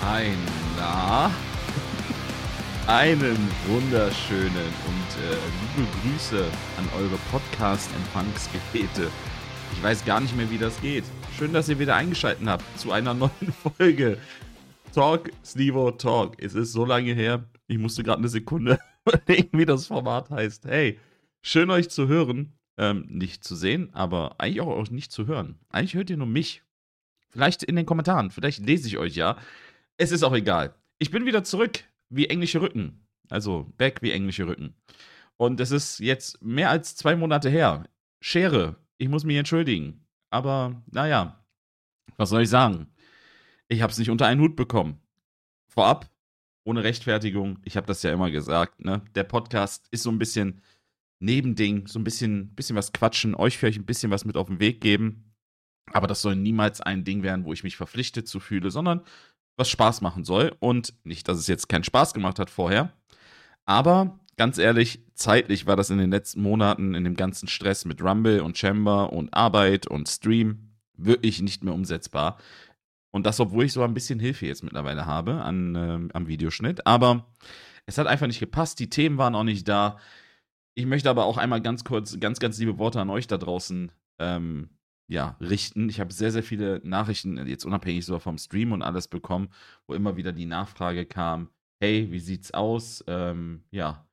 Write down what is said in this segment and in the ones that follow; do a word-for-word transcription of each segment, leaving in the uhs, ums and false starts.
Ein Na, einen wunderschönen und äh, liebe Grüße an eure Podcast-Empfangsgeräte. Ich weiß gar nicht mehr, wie das geht. Schön, dass ihr wieder eingeschaltet habt zu einer neuen Folge Talk, Slivo, Talk. Es ist so lange her, ich musste gerade eine Sekunde überlegen, wie das Format heißt. Hey, schön euch zu hören, ähm, nicht zu sehen, aber eigentlich auch euch nicht zu hören. Eigentlich hört ihr nur mich. Vielleicht in den Kommentaren, vielleicht lese ich euch ja. Es ist auch egal. Ich bin wieder zurück, wie englische Rücken. Also back wie englische Rücken. Und es ist jetzt mehr als zwei Monate her. Schere, ich muss mich entschuldigen. Aber naja, was soll ich sagen? Ich habe es nicht unter einen Hut bekommen. Vorab, ohne Rechtfertigung, ich habe das ja immer gesagt, ne? Der Podcast ist so ein bisschen Nebending, so ein bisschen, bisschen was quatschen, euch vielleicht ein bisschen was mit auf den Weg geben. Aber das soll niemals ein Ding werden, wo ich mich verpflichtet zu fühle, sondern was Spaß machen soll. Und nicht, dass es jetzt keinen Spaß gemacht hat vorher. Aber ganz ehrlich, zeitlich war das in den letzten Monaten in dem ganzen Stress mit Rumble und Chamber und Arbeit und Stream wirklich nicht mehr umsetzbar. Und das, obwohl ich so ein bisschen Hilfe jetzt mittlerweile habe an, ähm, am Videoschnitt. Aber es hat einfach nicht gepasst. Die Themen waren auch nicht da. Ich möchte aber auch einmal ganz kurz, ganz, ganz liebe Worte an euch da draußen ähm, ja, richten. Ich habe sehr, sehr viele Nachrichten, jetzt unabhängig so vom Stream und alles bekommen, wo immer wieder die Nachfrage kam, hey, wie sieht's aus? Ähm, ja,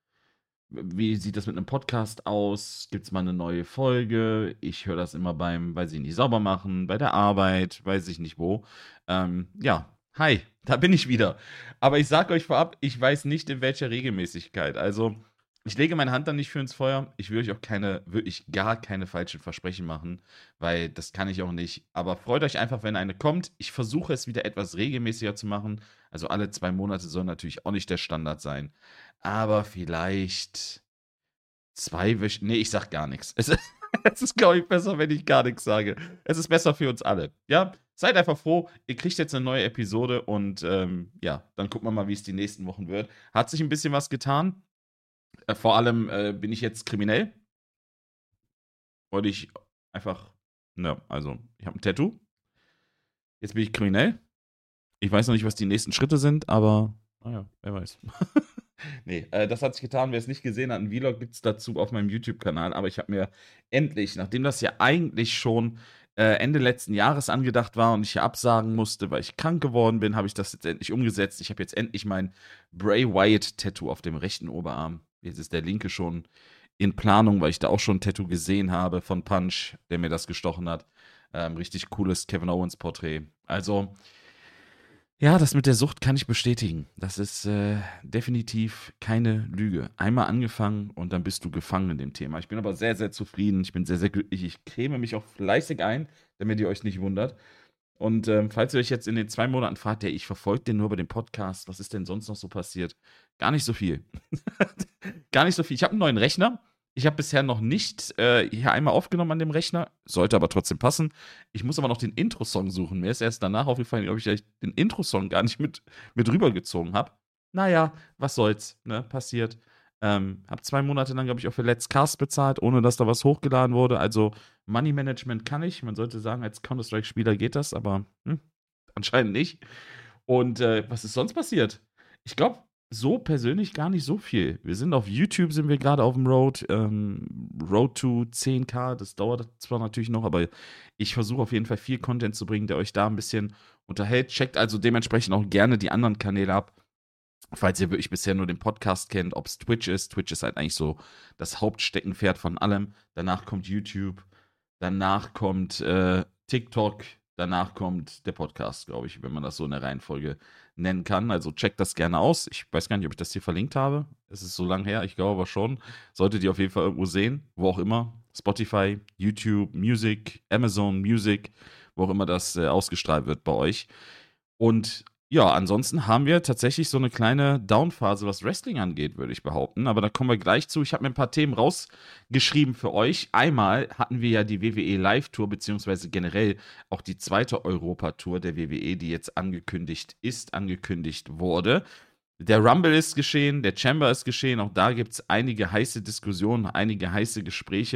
wie sieht das mit einem Podcast aus? Gibt's mal eine neue Folge? Ich höre das immer beim, weiß ich nicht, sauber machen, bei der Arbeit, weiß ich nicht wo. Ähm, ja, hi, da bin ich wieder. Aber ich sag euch vorab, ich weiß nicht, in welcher Regelmäßigkeit. Also, ich lege meine Hand dann nicht für ins Feuer. Ich will euch auch keine, wirklich gar keine falschen Versprechen machen, weil das kann ich auch nicht. Aber freut euch einfach, wenn eine kommt. Ich versuche es wieder etwas regelmäßiger zu machen. Also alle zwei Monate soll natürlich auch nicht der Standard sein. Aber vielleicht zwei Wöchen. Nee, ich sag gar nichts. Es ist, es ist, glaube ich, besser, wenn ich gar nichts sage. Es ist besser für uns alle. Ja, seid einfach froh. Ihr kriegt jetzt eine neue Episode und ähm, ja, dann gucken wir mal, wie es die nächsten Wochen wird. Hat sich ein bisschen was getan. Äh, vor allem äh, bin ich jetzt kriminell. Wollte ich einfach. Ne, also, ich habe ein Tattoo. Jetzt bin ich kriminell. Ich weiß noch nicht, was die nächsten Schritte sind, aber naja, wer weiß. Nee, äh, das hat sich getan. Wer es nicht gesehen hat, ein Vlog gibt es dazu auf meinem YouTube-Kanal. Aber ich habe mir endlich, nachdem das ja eigentlich schon äh, Ende letzten Jahres angedacht war und ich ja absagen musste, weil ich krank geworden bin, habe ich das jetzt endlich umgesetzt. Ich habe jetzt endlich mein Bray Wyatt-Tattoo auf dem rechten Oberarm. Jetzt ist der linke schon in Planung, weil ich da auch schon ein Tattoo gesehen habe von Punch, der mir das gestochen hat. Ähm, richtig cooles Kevin Owens-Porträt. Also, ja, das mit der Sucht kann ich bestätigen. Das ist äh, definitiv keine Lüge. Einmal angefangen und dann bist du gefangen in dem Thema. Ich bin aber sehr, sehr zufrieden. Ich bin sehr, sehr glücklich. Ich creme mich auch fleißig ein, damit ihr euch nicht wundert. Und ähm, falls ihr euch jetzt in den zwei Monaten fragt, ja, ich verfolge den nur über den Podcast, was ist denn sonst noch so passiert? Gar nicht so viel. Gar nicht so viel. Ich habe einen neuen Rechner. Ich habe bisher noch nicht äh, hier einmal aufgenommen an dem Rechner. Sollte aber trotzdem passen. Ich muss aber noch den Intro-Song suchen. Mir ist erst danach aufgefallen, ob ich den Intro-Song gar nicht mit, mit rübergezogen habe. Naja, was soll's, ne? Passiert. Ähm, hab zwei Monate lang, glaube ich, auch für Let's Cast bezahlt, ohne dass da was hochgeladen wurde. Also Money Management kann ich. Man sollte sagen, als Counter-Strike-Spieler geht das, aber hm, anscheinend nicht. Und äh, was ist sonst passiert? Ich glaube, so persönlich gar nicht so viel. Wir sind auf YouTube, sind wir gerade auf dem Road. Ähm, Road to zehn K, das dauert zwar natürlich noch, aber ich versuche auf jeden Fall viel Content zu bringen, der euch da ein bisschen unterhält. Checkt also dementsprechend auch gerne die anderen Kanäle ab. Falls ihr wirklich bisher nur den Podcast kennt, ob es Twitch ist. Twitch ist halt eigentlich so das Hauptsteckenpferd von allem. Danach kommt YouTube. Danach kommt äh, TikTok. Danach kommt der Podcast, glaube ich, wenn man das so in der Reihenfolge nennen kann. Also checkt das gerne aus. Ich weiß gar nicht, ob ich das hier verlinkt habe. Es ist so lange her, ich glaube aber schon. Solltet ihr auf jeden Fall irgendwo sehen, wo auch immer. Spotify, YouTube, Music, Amazon Music, wo auch immer das äh, ausgestrahlt wird bei euch. Und ja, ansonsten haben wir tatsächlich so eine kleine Downphase, was Wrestling angeht, würde ich behaupten. Aber da kommen wir gleich zu. Ich habe mir ein paar Themen rausgeschrieben für euch. Einmal hatten wir ja die W W E Live-Tour, beziehungsweise generell auch die zweite Europa-Tour der W W E, die jetzt angekündigt ist, angekündigt wurde. Der Rumble ist geschehen, der Chamber ist geschehen. Auch da gibt es einige heiße Diskussionen, einige heiße Gespräche,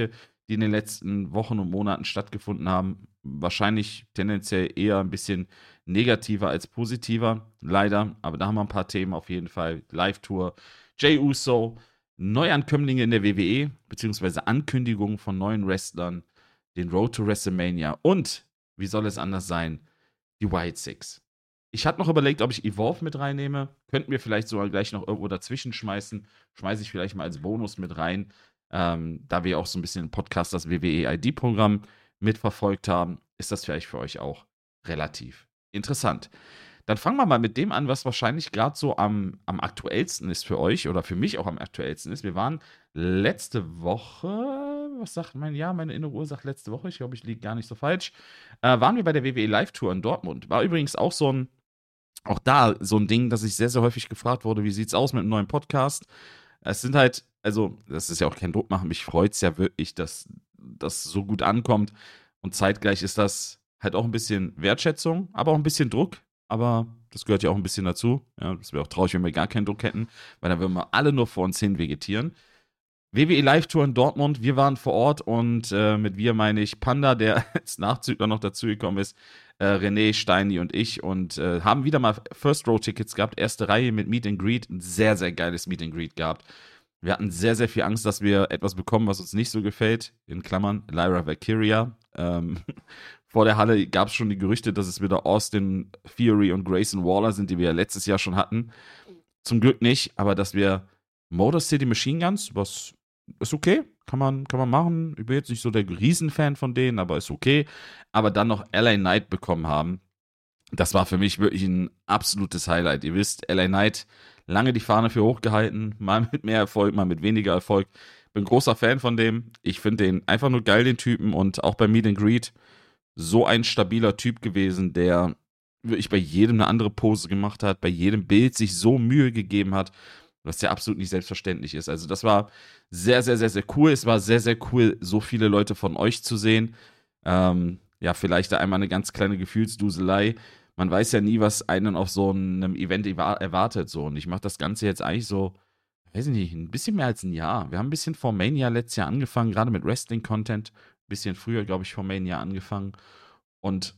die in den letzten Wochen und Monaten stattgefunden haben. Wahrscheinlich tendenziell eher ein bisschen negativer als positiver, leider. Aber da haben wir ein paar Themen auf jeden Fall. Live-Tour, Jey Uso, Neuankömmlinge in der W W E, beziehungsweise Ankündigungen von neuen Wrestlern, den Road to WrestleMania und, wie soll es anders sein, die White Six. Ich hatte noch überlegt, ob ich Evolve mit reinnehme. Könnten wir vielleicht sogar gleich noch irgendwo dazwischen schmeißen. Schmeiße ich vielleicht mal als Bonus mit rein, ähm, da wir auch so ein bisschen im Podcast das W W E I D-Programm mitverfolgt haben. Ist das vielleicht für euch auch relativ interessant. Dann fangen wir mal mit dem an, was wahrscheinlich gerade so am, am aktuellsten ist für euch oder für mich auch am aktuellsten ist. Wir waren letzte Woche, was sagt mein, ja, meine innere Uhr sagt letzte Woche, ich glaube, ich liege gar nicht so falsch, äh, waren wir bei der W W E Live-Tour in Dortmund. War übrigens auch so ein, auch da so ein Ding, dass ich sehr, sehr häufig gefragt wurde, wie sieht's aus mit einem neuen Podcast? Es sind halt, also, das ist ja auch kein Druck machen, mich freut es ja wirklich, dass das so gut ankommt. Und zeitgleich ist das halt auch ein bisschen Wertschätzung, aber auch ein bisschen Druck. Aber das gehört ja auch ein bisschen dazu. Ja, das wäre auch traurig, wenn wir gar keinen Druck hätten, weil dann würden wir alle nur vor uns hin vegetieren. W W E Live-Tour in Dortmund, wir waren vor Ort und äh, mit wir meine ich Panda, der als Nachzügler noch dazugekommen ist, äh, René, Steini und ich und äh, haben wieder mal First-Row-Tickets gehabt, erste Reihe mit Meet and Greet, ein sehr, sehr geiles Meet and Greet gehabt. Wir hatten sehr, sehr viel Angst, dass wir etwas bekommen, was uns nicht so gefällt, in Klammern, Lyra Valkyria. Ähm, vor der Halle gab es schon die Gerüchte, dass es wieder Austin Theory und Grayson Waller sind, die wir ja letztes Jahr schon hatten. Zum Glück nicht, aber dass wir Motor City Machine Guns, was ist okay, kann man, kann man machen. Ich bin jetzt nicht so der Riesenfan von denen, aber ist okay. Aber dann noch L A Knight bekommen haben, das war für mich wirklich ein absolutes Highlight. Ihr wisst, L A Knight, lange die Fahne für hochgehalten, mal mit mehr Erfolg, mal mit weniger Erfolg. Bin großer Fan von dem. Ich finde den einfach nur geil, den Typen. Und auch bei Meet and Greet so ein stabiler Typ gewesen, der wirklich bei jedem eine andere Pose gemacht hat, bei jedem Bild sich so Mühe gegeben hat, was ja absolut nicht selbstverständlich ist. Also das war sehr, sehr, sehr, sehr cool. Es war sehr, sehr cool, so viele Leute von euch zu sehen. Ähm, ja, vielleicht da einmal eine ganz kleine Gefühlsduselei. Man weiß ja nie, was einen auf so einem Event erwartet. So. Und ich mache das Ganze jetzt eigentlich so, weiß ich nicht, ein bisschen mehr als ein Jahr. Wir haben ein bisschen vor Mania letztes Jahr angefangen, gerade mit Wrestling-Content. Ein bisschen früher, glaube ich, vor Mania angefangen. Und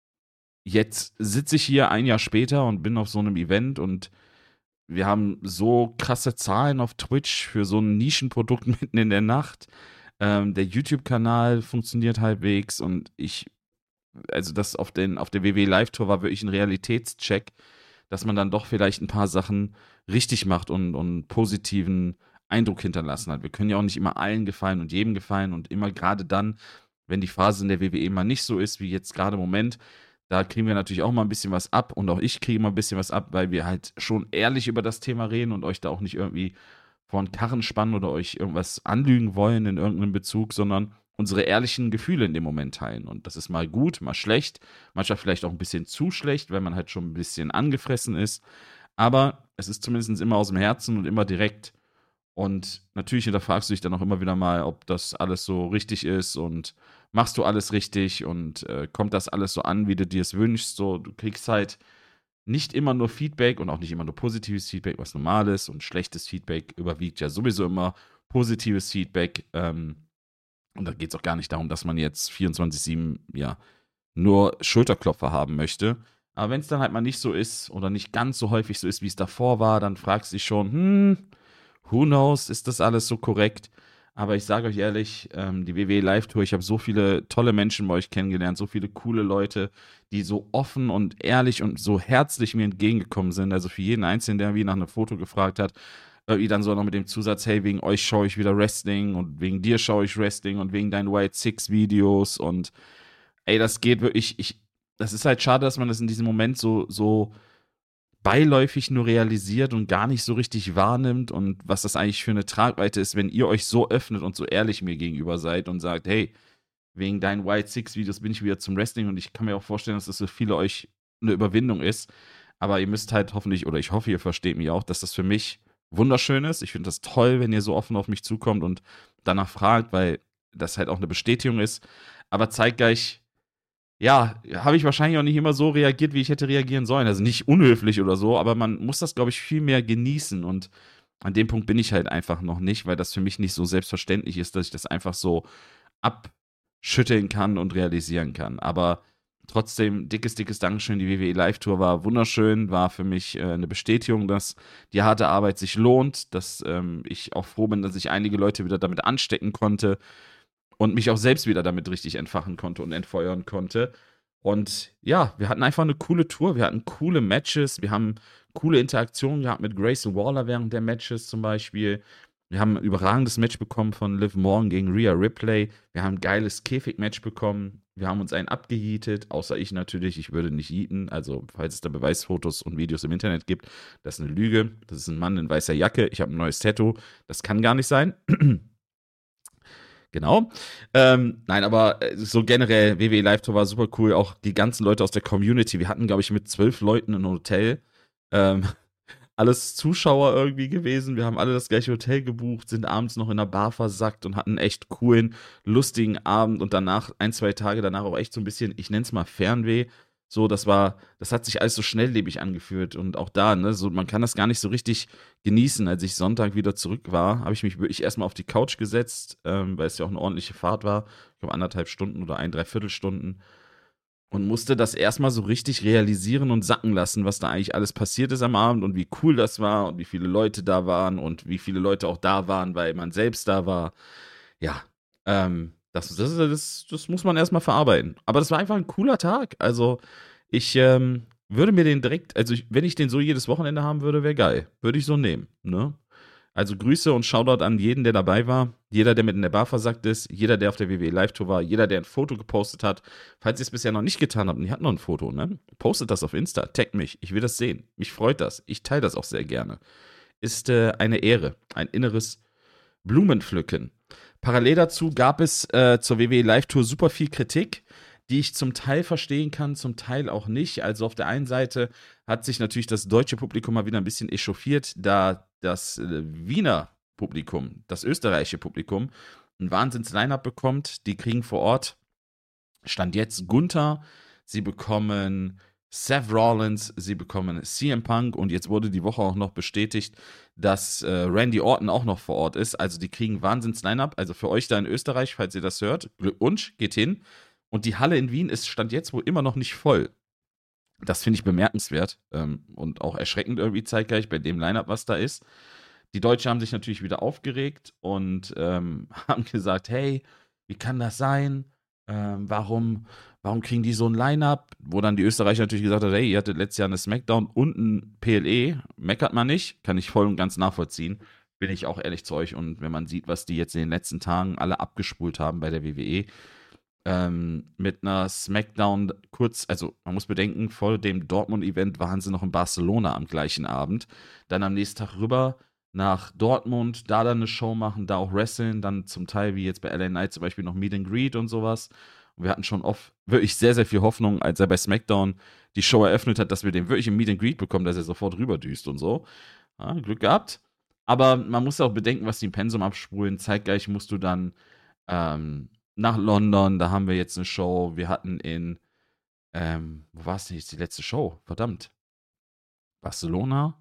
jetzt sitze ich hier ein Jahr später und bin auf so einem Event und wir haben so krasse Zahlen auf Twitch für so ein Nischenprodukt mitten in der Nacht. Ähm, der YouTube-Kanal funktioniert halbwegs und ich, also das auf, den, auf der W W E Live-Tour war wirklich ein Realitätscheck, dass man dann doch vielleicht ein paar Sachen richtig macht und, und positiven Eindruck hinterlassen hat. Wir können ja auch nicht immer allen gefallen und jedem gefallen und immer gerade dann, wenn die Phase in der W W E mal nicht so ist, wie jetzt gerade im Moment, da kriegen wir natürlich auch mal ein bisschen was ab und auch ich kriege mal ein bisschen was ab, weil wir halt schon ehrlich über das Thema reden und euch da auch nicht irgendwie vor den Karren spannen oder euch irgendwas anlügen wollen in irgendeinem Bezug, sondern unsere ehrlichen Gefühle in dem Moment teilen. Und das ist mal gut, mal schlecht, manchmal vielleicht auch ein bisschen zu schlecht, wenn man halt schon ein bisschen angefressen ist. Aber es ist zumindest immer aus dem Herzen und immer direkt. Und natürlich hinterfragst du dich dann auch immer wieder mal, ob das alles so richtig ist und machst du alles richtig und äh, kommt das alles so an, wie du dir es wünschst. So, du kriegst halt nicht immer nur Feedback und auch nicht immer nur positives Feedback, was normal ist, und schlechtes Feedback überwiegt ja sowieso immer positives Feedback. Ähm, und da geht es auch gar nicht darum, dass man jetzt vierundzwanzig sieben ja nur Schulterklopfer haben möchte. Aber wenn es dann halt mal nicht so ist oder nicht ganz so häufig so ist, wie es davor war, dann fragst du dich schon, hm, who knows, ist das alles so korrekt? Aber ich sage euch ehrlich, ähm, die W W E Live-Tour, ich habe so viele tolle Menschen bei euch kennengelernt, so viele coole Leute, die so offen und ehrlich und so herzlich mir entgegengekommen sind. Also für jeden Einzelnen, der wie nach einem Foto gefragt hat, irgendwie dann so noch mit dem Zusatz, hey, wegen euch schaue ich wieder Wrestling und wegen dir schaue ich Wrestling und wegen deinen White Six Videos und ey, das geht wirklich, ich, das ist halt schade, dass man das in diesem Moment so, so beiläufig nur realisiert und gar nicht so richtig wahrnimmt und was das eigentlich für eine Tragweite ist, wenn ihr euch so öffnet und so ehrlich mir gegenüber seid und sagt, hey, wegen deinen White Six Videos bin ich wieder zum Wrestling und ich kann mir auch vorstellen, dass das für viele euch eine Überwindung ist, aber ihr müsst halt hoffentlich, oder ich hoffe, ihr versteht mich auch, dass das für mich wunderschön ist. Ich finde das toll, wenn ihr so offen auf mich zukommt und danach fragt, weil das halt auch eine Bestätigung ist, aber zeitgleich ja, habe ich wahrscheinlich auch nicht immer so reagiert, wie ich hätte reagieren sollen. Also nicht unhöflich oder so, aber man muss das, glaube ich, viel mehr genießen. Und an dem Punkt bin ich halt einfach noch nicht, weil das für mich nicht so selbstverständlich ist, dass ich das einfach so abschütteln kann und realisieren kann. Aber trotzdem, dickes, dickes Dankeschön. Die W W E Live-Tour war wunderschön, war für mich äh, eine Bestätigung, dass die harte Arbeit sich lohnt, dass ähm, ich auch froh bin, dass ich einige Leute wieder damit anstecken konnte und mich auch selbst wieder damit richtig entfachen konnte und entfeuern konnte. Und ja, wir hatten einfach eine coole Tour, wir hatten coole Matches, wir haben coole Interaktionen gehabt mit Grayson Waller während der Matches zum Beispiel. Wir haben ein überragendes Match bekommen von Liv Morgan gegen Rhea Ripley. Wir haben ein geiles Käfig-Match bekommen. Wir haben uns einen abgeheatet, außer ich natürlich. Ich würde nicht heaten. Also, falls es da Beweisfotos und Videos im Internet gibt, das ist eine Lüge. Das ist ein Mann in weißer Jacke. Ich habe ein neues Tattoo. Das kann gar nicht sein. Genau. Ähm, nein, aber so generell, W W E Live Tour war super cool. Auch die ganzen Leute aus der Community. Wir hatten, glaube ich, mit zwölf Leuten ein Hotel. Ähm, alles Zuschauer irgendwie gewesen. Wir haben alle das gleiche Hotel gebucht, sind abends noch in der Bar versackt und hatten einen echt coolen, lustigen Abend und danach, ein, zwei Tage danach auch echt so ein bisschen, ich nenne es mal Fernweh. So, das war, das hat sich alles so schnelllebig angefühlt und auch da, ne, so, man kann das gar nicht so richtig genießen. Als ich Sonntag wieder zurück war, habe ich mich wirklich erstmal auf die Couch gesetzt, ähm, weil es ja auch eine ordentliche Fahrt war. Ich glaube, anderthalb Stunden oder ein, dreiviertel Stunden. Und musste das erstmal so richtig realisieren und sacken lassen, was da eigentlich alles passiert ist am Abend und wie cool das war und wie viele Leute da waren und wie viele Leute auch da waren, weil man selbst da war. Ja, ähm, das, das, das, das muss man erstmal verarbeiten. Aber das war einfach ein cooler Tag. Also, ich ähm, würde mir den direkt, also ich, wenn ich den so jedes Wochenende haben würde, wäre geil. Würde ich so nehmen, ne? Also Grüße und Shoutout an jeden, der dabei war. Jeder, der mit in der Bar versackt ist. Jeder, der auf der W W E Live-Tour war. Jeder, der ein Foto gepostet hat. Falls ihr es bisher noch nicht getan habt und ihr habt noch ein Foto, ne? Postet das auf Insta. Taggt mich. Ich will das sehen. Mich freut das. Ich teile das auch sehr gerne. Ist äh, eine Ehre. Ein inneres Blumenpflücken. Parallel dazu gab es äh, zur W W E Live-Tour super viel Kritik, die ich zum Teil verstehen kann, zum Teil auch nicht. Also auf der einen Seite hat sich natürlich das deutsche Publikum mal wieder ein bisschen echauffiert, da das äh, Wiener Publikum, das österreichische Publikum, ein Wahnsinns-Line-Up bekommt. Die kriegen vor Ort, Stand jetzt Gunther, sie bekommen Seth Rollins, sie bekommen C M Punk und jetzt wurde die Woche auch noch bestätigt, dass äh, Randy Orton auch noch vor Ort ist. Also die kriegen Wahnsinns-Line-Up. Also für euch da in Österreich, falls ihr das hört, Glückwunsch, geht hin. Und die Halle in Wien ist Stand jetzt wohl immer noch nicht voll. Das finde ich bemerkenswert ähm, und auch erschreckend irgendwie zeitgleich bei dem Line-Up, was da ist. Die Deutschen haben sich natürlich wieder aufgeregt und ähm, haben gesagt, hey, wie kann das sein? Ähm, warum, warum kriegen die so ein Line-Up? Wo dann die Österreicher natürlich gesagt haben, hey, ihr hattet letztes Jahr eine Smackdown und ein P L E, meckert man nicht, kann ich voll und ganz nachvollziehen. Bin ich auch ehrlich zu euch. Und wenn man sieht, was die jetzt in den letzten Tagen alle abgespult haben bei der W W E, ähm, mit einer Smackdown kurz, also man muss bedenken, vor dem Dortmund-Event waren sie noch in Barcelona am gleichen Abend. Dann am nächsten Tag rüber nach Dortmund, da dann eine Show machen, da auch wresteln, dann zum Teil wie jetzt bei L A Knight zum Beispiel noch Meet and Greet und sowas. Und wir hatten schon oft wirklich sehr, sehr viel Hoffnung, als er bei SmackDown die Show eröffnet hat, dass wir den wirklich im Meet and Greet bekommen, dass er sofort rüberdüst und so. Ja, Glück gehabt. Aber man muss auch bedenken, was die im Pensum abspulen. Zeitgleich musst du dann ähm, nach London, da haben wir jetzt eine Show. Wir hatten in, ähm, wo war es denn jetzt die letzte Show? Verdammt. Barcelona?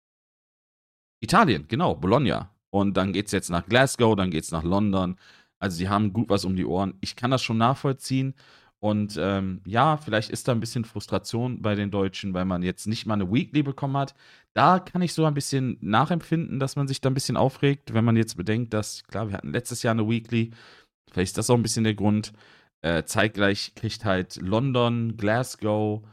Italien, genau, Bologna. Und dann geht's jetzt nach Glasgow, dann geht's nach London. Also die haben gut was um die Ohren. Ich kann das schon nachvollziehen. Und ähm, ja, vielleicht ist da ein bisschen Frustration bei den Deutschen, weil man jetzt nicht mal eine Weekly bekommen hat. Da kann ich so ein bisschen nachempfinden, dass man sich da ein bisschen aufregt, wenn man jetzt bedenkt, dass, klar, wir hatten letztes Jahr eine Weekly. Vielleicht ist das auch ein bisschen der Grund. Äh, zeitgleich kriegt halt London, Glasgow,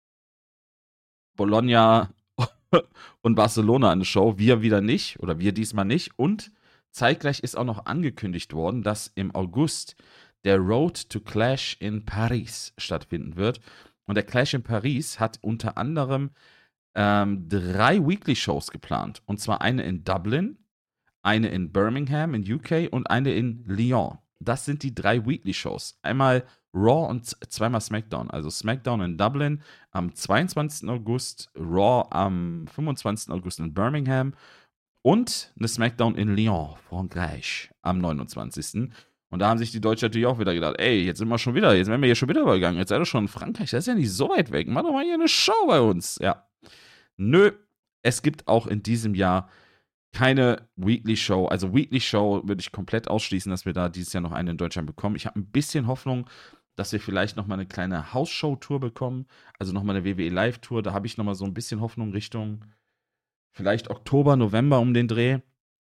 Bologna und Barcelona eine Show. Wir wieder nicht oder wir diesmal nicht. Und zeitgleich ist auch noch angekündigt worden, dass im August der Road to Clash in Paris stattfinden wird. Und der Clash in Paris hat unter anderem ähm, drei Weekly-Shows geplant. Und zwar eine in Dublin, eine in Birmingham in U K und eine in Lyon. Das sind die drei Weekly-Shows. Einmal Raw und zweimal SmackDown. Also SmackDown in Dublin am zweiundzwanzigsten August, Raw am fünfundzwanzigsten August in Birmingham und eine SmackDown in Lyon, Frankreich, am neunundzwanzigsten Und da haben sich die Deutschen natürlich auch wieder gedacht, ey, jetzt sind wir schon wieder, jetzt werden wir hier schon wieder übergegangen. Jetzt seid ihr schon in Frankreich, das ist ja nicht so weit weg. Mach doch mal hier eine Show bei uns. Ja. Nö, es gibt auch in diesem Jahr keine Weekly Show. Also Weekly Show würde ich komplett ausschließen, dass wir da dieses Jahr noch eine in Deutschland bekommen. Ich habe ein bisschen Hoffnung, dass wir vielleicht noch mal eine kleine House-Show-Tour bekommen. Also noch mal eine W W E Live-Tour. Da habe ich noch mal so ein bisschen Hoffnung Richtung vielleicht Oktober, November um den Dreh.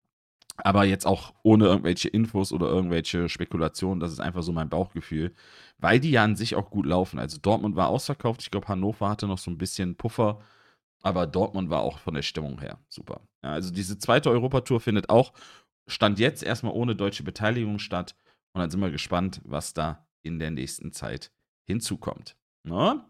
Aber jetzt auch ohne irgendwelche Infos oder irgendwelche Spekulationen. Das ist einfach so mein Bauchgefühl. Weil die ja an sich auch gut laufen. Also Dortmund war ausverkauft. Ich glaube, Hannover hatte noch so ein bisschen Puffer. Aber Dortmund war auch von der Stimmung her super. Ja, also diese zweite Europatour findet auch, Stand jetzt erstmal ohne deutsche Beteiligung statt. Und dann sind wir gespannt, was da in der nächsten Zeit hinzukommt. Na?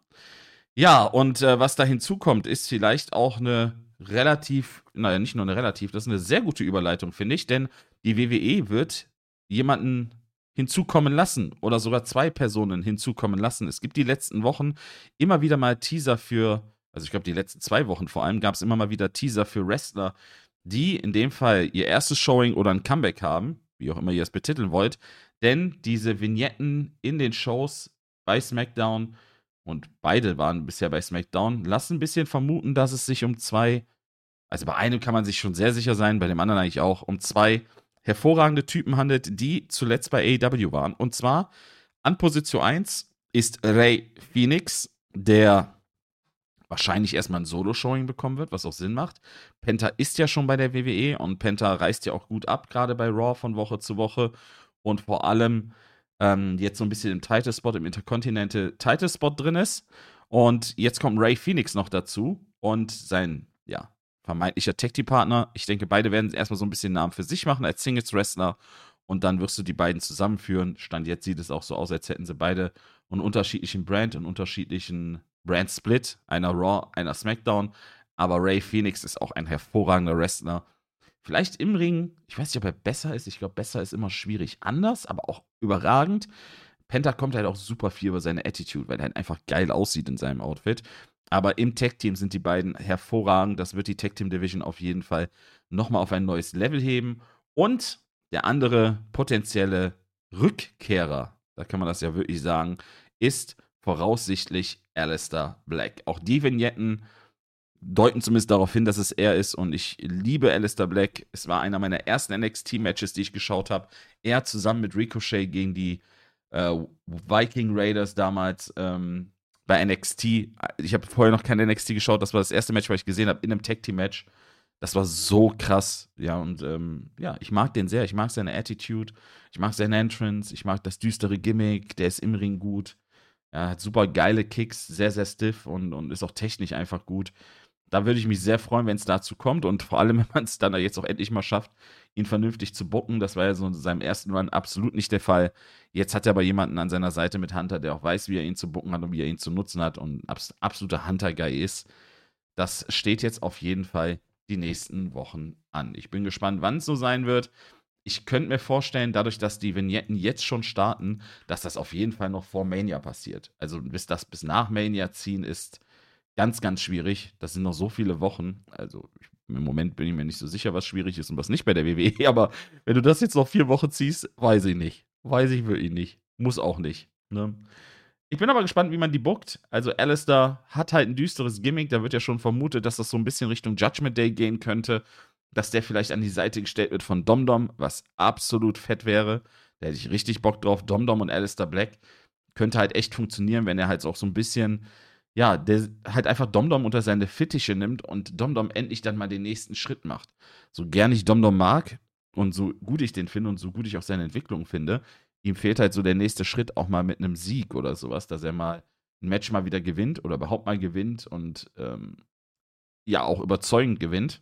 Ja, und äh, was da hinzukommt, ist vielleicht auch eine relativ, naja, nicht nur eine relativ, das ist eine sehr gute Überleitung, finde ich, denn die W W E wird jemanden hinzukommen lassen oder sogar zwei Personen hinzukommen lassen. Es gibt die letzten Wochen immer wieder mal Teaser für, also ich glaube, die letzten zwei Wochen vor allem, gab es immer mal wieder Teaser für Wrestler, die in dem Fall ihr erstes Showing oder ein Comeback haben, wie auch immer ihr es betiteln wollt, denn diese Vignetten in den Shows bei SmackDown, und beide waren bisher bei SmackDown, lassen ein bisschen vermuten, dass es sich um zwei, also bei einem kann man sich schon sehr sicher sein, bei dem anderen eigentlich auch, um zwei hervorragende Typen handelt, die zuletzt bei A E W waren. Und zwar an Position eins ist Rey Fenix, der wahrscheinlich erstmal ein Solo-Showing bekommen wird, was auch Sinn macht. Penta ist ja schon bei der W W E und Penta reißt ja auch gut ab, gerade bei Raw von Woche zu Woche. Und vor allem ähm, jetzt so ein bisschen im Title-Spot, im Intercontinental-Title-Spot drin ist. Und jetzt kommt Rey Fenix noch dazu und sein, ja, vermeintlicher Tag-Team-Partner. Ich denke, beide werden erstmal so ein bisschen Namen für sich machen als Singles-Wrestler und dann wirst du die beiden zusammenführen. Stand jetzt sieht es auch so aus, als hätten sie beide einen unterschiedlichen Brand, einen unterschiedlichen Brand-Split, einer Raw, einer SmackDown. Aber Rey Fenix ist auch ein hervorragender Wrestler. Vielleicht im Ring, ich weiß nicht, ob er besser ist. Ich glaube, besser ist immer schwierig. Anders, aber auch überragend. Penta kommt halt auch super viel über seine Attitude, weil er halt einfach geil aussieht in seinem Outfit. Aber im Tag-Team sind die beiden hervorragend. Das wird die Tag-Team-Division auf jeden Fall nochmal auf ein neues Level heben. Und der andere potenzielle Rückkehrer, da kann man das ja wirklich sagen, ist voraussichtlich Aleister Black. Auch die Vignetten deuten zumindest darauf hin, dass es er ist. Und ich liebe Aleister Black. Es war einer meiner ersten N X T-Matches, die ich geschaut habe. Er zusammen mit Ricochet gegen die äh, Viking Raiders damals ähm, bei N X T. Ich habe vorher noch kein N X T geschaut. Das war das erste Match, was ich gesehen habe in einem Tag-Team-Match. Das war so krass. Ja, und ähm, ja, ich mag den sehr. Ich mag seine Attitude. Ich mag seine Entrance. Ich mag das düstere Gimmick. Der ist im Ring gut. Er hat super geile Kicks, sehr, sehr stiff und, und ist auch technisch einfach gut. Da würde ich mich sehr freuen, wenn es dazu kommt und vor allem, wenn man es dann jetzt auch endlich mal schafft, ihn vernünftig zu booken. Das war ja so in seinem ersten Run absolut nicht der Fall. Jetzt hat er aber jemanden an seiner Seite mit Hunter, der auch weiß, wie er ihn zu booken hat und wie er ihn zu nutzen hat und abs- absoluter Hunter-Guy ist. Das steht jetzt auf jeden Fall die nächsten Wochen an. Ich bin gespannt, wann es so sein wird. Ich könnte mir vorstellen, dadurch, dass die Vignetten jetzt schon starten, dass das auf jeden Fall noch vor Mania passiert. Also bis das bis nach Mania ziehen ist ganz, ganz schwierig. Das sind noch so viele Wochen. Also ich, im Moment bin ich mir nicht so sicher, was schwierig ist und was nicht bei der W W E. Aber wenn du das jetzt noch vier Wochen ziehst, weiß ich nicht. Weiß ich wirklich nicht. Muss auch nicht. Ne? Ich bin aber gespannt, wie man die bookt. Also Aleister hat halt ein düsteres Gimmick. Da wird ja schon vermutet, dass das so ein bisschen Richtung Judgment Day gehen könnte. Dass der vielleicht an die Seite gestellt wird von Dom-Dom, was absolut fett wäre. Da hätte ich richtig Bock drauf. Dom-Dom und Aleister Black könnte halt echt funktionieren, wenn er halt auch so ein bisschen, ja, der halt einfach Dom-Dom unter seine Fittiche nimmt und Dom-Dom endlich dann mal den nächsten Schritt macht. So gern ich Dom-Dom mag und so gut ich den finde und so gut ich auch seine Entwicklung finde, ihm fehlt halt so der nächste Schritt auch mal mit einem Sieg oder sowas, dass er mal ein Match mal wieder gewinnt oder überhaupt mal gewinnt und ähm, ja, auch überzeugend gewinnt.